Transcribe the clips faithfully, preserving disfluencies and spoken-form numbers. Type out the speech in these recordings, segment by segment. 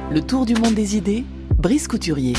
Le tour du monde des idées, Brice Couturier.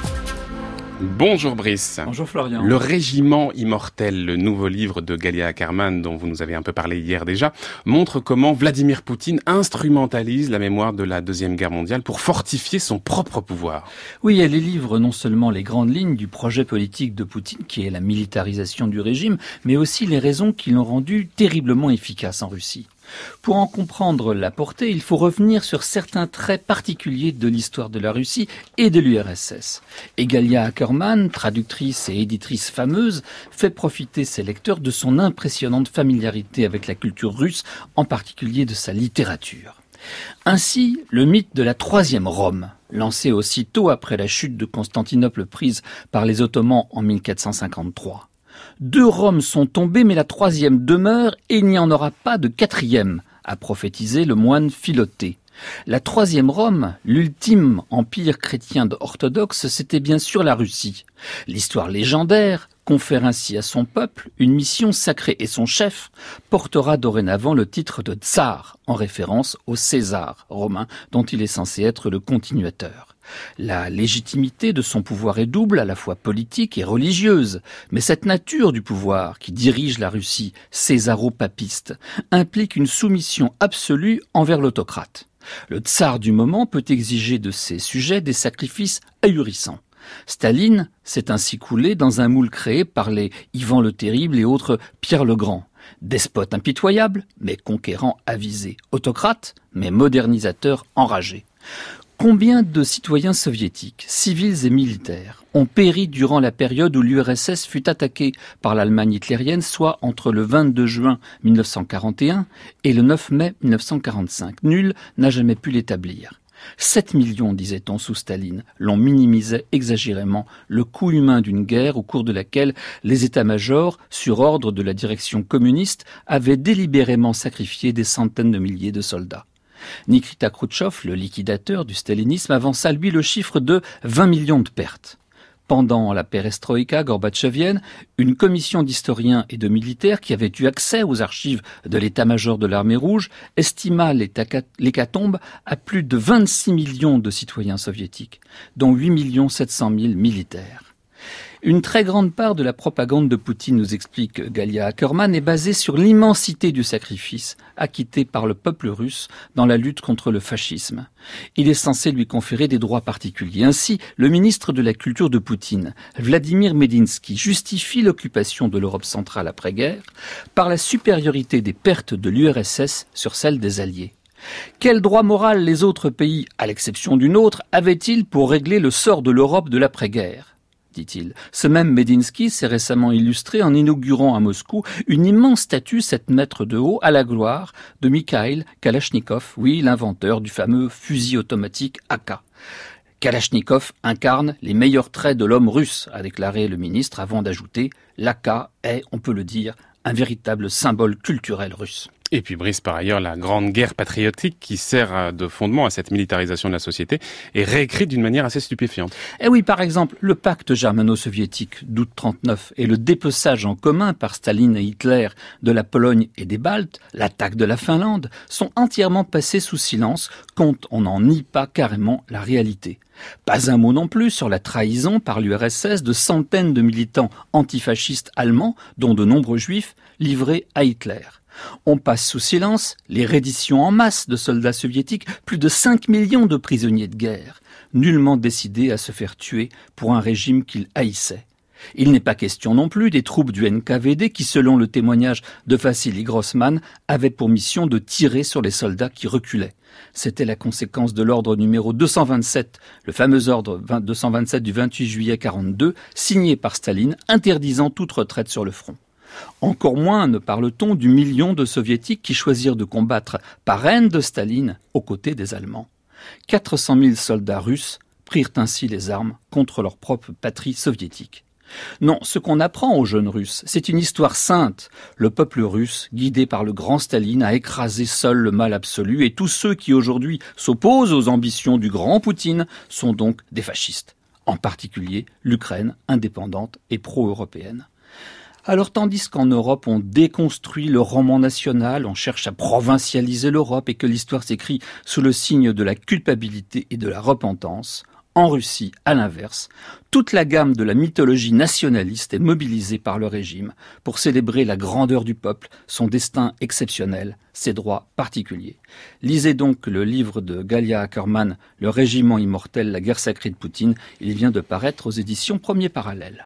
Bonjour Brice. Bonjour Florian. Le Régiment immortel, le nouveau livre de Galia Ackerman, dont vous nous avez un peu parlé hier déjà, montre comment Vladimir Poutine instrumentalise la mémoire de la Deuxième Guerre mondiale pour fortifier son propre pouvoir. Oui, elle livre non seulement les grandes lignes du projet politique de Poutine, qui est la militarisation du régime, mais aussi les raisons qui l'ont rendu terriblement efficace en Russie. Pour en comprendre la portée, il faut revenir sur certains traits particuliers de l'histoire de la Russie et de l'U R S S. Et Galia Ackerman, traductrice et éditrice fameuse, fait profiter ses lecteurs de son impressionnante familiarité avec la culture russe, en particulier de sa littérature. Ainsi, le mythe de la troisième Rome, lancé aussitôt après la chute de Constantinople prise par les Ottomans en mille quatre cent cinquante-trois. Deux Roms sont tombés, mais la troisième demeure et il n'y en aura pas de quatrième, a prophétisé le moine Philoté. La troisième Rome, l'ultime empire chrétien orthodoxe, c'était bien sûr la Russie. L'histoire légendaire confère ainsi à son peuple une mission sacrée et son chef portera dorénavant le titre de tsar, en référence au César romain dont il est censé être le continuateur. La légitimité de son pouvoir est double, à la fois politique et religieuse. Mais cette nature du pouvoir qui dirige la Russie, césaro-papiste, implique une soumission absolue envers l'autocrate. Le tsar du moment peut exiger de ses sujets des sacrifices ahurissants. Staline s'est ainsi coulé dans un moule créé par les Ivan le Terrible et autres Pierre le Grand. Despote impitoyable, mais conquérant avisé. Autocrate, mais modernisateur enragé. Combien de citoyens soviétiques, civils et militaires, ont péri durant la période où l'U R S S fut attaquée par l'Allemagne hitlérienne, soit entre le vingt-deux juin mille neuf cent quarante et un et le neuf mai mille neuf cent quarante-cinq. Nul n'a jamais pu l'établir. sept millions, disait-on sous Staline, l'on minimisait exagérément le coût humain d'une guerre au cours de laquelle les états-majors, sur ordre de la direction communiste, avaient délibérément sacrifié des centaines de milliers de soldats. Nikita Khrouchtchev, le liquidateur du stalinisme, avança lui le chiffre de vingt millions de pertes. Pendant la perestroïka gorbatchevienne, une commission d'historiens et de militaires qui avaient eu accès aux archives de l'état-major de l'armée rouge estima l'hécatombe à plus de vingt-six millions de citoyens soviétiques, dont huit millions sept cent mille militaires. Une très grande part de la propagande de Poutine, nous explique Galia Ackerman, est basée sur l'immensité du sacrifice acquitté par le peuple russe dans la lutte contre le fascisme. Il est censé lui conférer des droits particuliers. Ainsi, le ministre de la Culture de Poutine, Vladimir Medinsky, justifie l'occupation de l'Europe centrale après-guerre par la supériorité des pertes de l'U R S S sur celles des Alliés. Quel droit moral les autres pays, à l'exception d'une autre, avaient-ils pour régler le sort de l'Europe de l'après-guerre ? Dit-il. Ce même Medinsky s'est récemment illustré en inaugurant à Moscou une immense statue sept mètres de haut à la gloire de Mikhail Kalachnikov, oui, l'inventeur du fameux fusil automatique A K. Kalachnikov incarne les meilleurs traits de l'homme russe, a déclaré le ministre avant d'ajouter « l'A K est, on peut le dire, un véritable symbole culturel russe ». Et puis Brice, par ailleurs, la grande guerre patriotique qui sert de fondement à cette militarisation de la société est réécrite d'une manière assez stupéfiante. Eh oui, par exemple, le pacte germano-soviétique d'août trente-neuf et le dépeçage en commun par Staline et Hitler de la Pologne et des Baltes, l'attaque de la Finlande, sont entièrement passés sous silence, quand on n'en nie pas carrément la réalité. Pas un mot non plus sur la trahison par l'U R S S de centaines de militants antifascistes allemands, dont de nombreux juifs, livrés à Hitler. On passe sous silence les redditions en masse de soldats soviétiques, plus de cinq millions de prisonniers de guerre, nullement décidés à se faire tuer pour un régime qu'ils haïssaient. Il n'est pas question non plus des troupes du N K V D qui, selon le témoignage de Vassili Grossman, avaient pour mission de tirer sur les soldats qui reculaient. C'était la conséquence de l'ordre numéro deux cent vingt-sept, le fameux ordre deux cent vingt-sept du vingt-huit juillet quarante-deux, signé par Staline, interdisant toute retraite sur le front. Encore moins ne parle-t-on du million de soviétiques qui choisirent de combattre par haine de Staline aux côtés des Allemands. quatre cent mille soldats russes prirent ainsi les armes contre leur propre patrie soviétique. Non, ce qu'on apprend aux jeunes Russes, c'est une histoire sainte. Le peuple russe, guidé par le grand Staline, a écrasé seul le mal absolu et tous ceux qui aujourd'hui s'opposent aux ambitions du grand Poutine sont donc des fascistes. En particulier l'Ukraine indépendante et pro-européenne. Alors tandis qu'en Europe on déconstruit le roman national, on cherche à provincialiser l'Europe et que l'histoire s'écrit sous le signe de la culpabilité et de la repentance, en Russie, à l'inverse, toute la gamme de la mythologie nationaliste est mobilisée par le régime pour célébrer la grandeur du peuple, son destin exceptionnel, ses droits particuliers. Lisez donc le livre de Galia Ackerman, Le régiment immortel, la guerre sacrée de Poutine. Il vient de paraître aux éditions Premier Parallèle.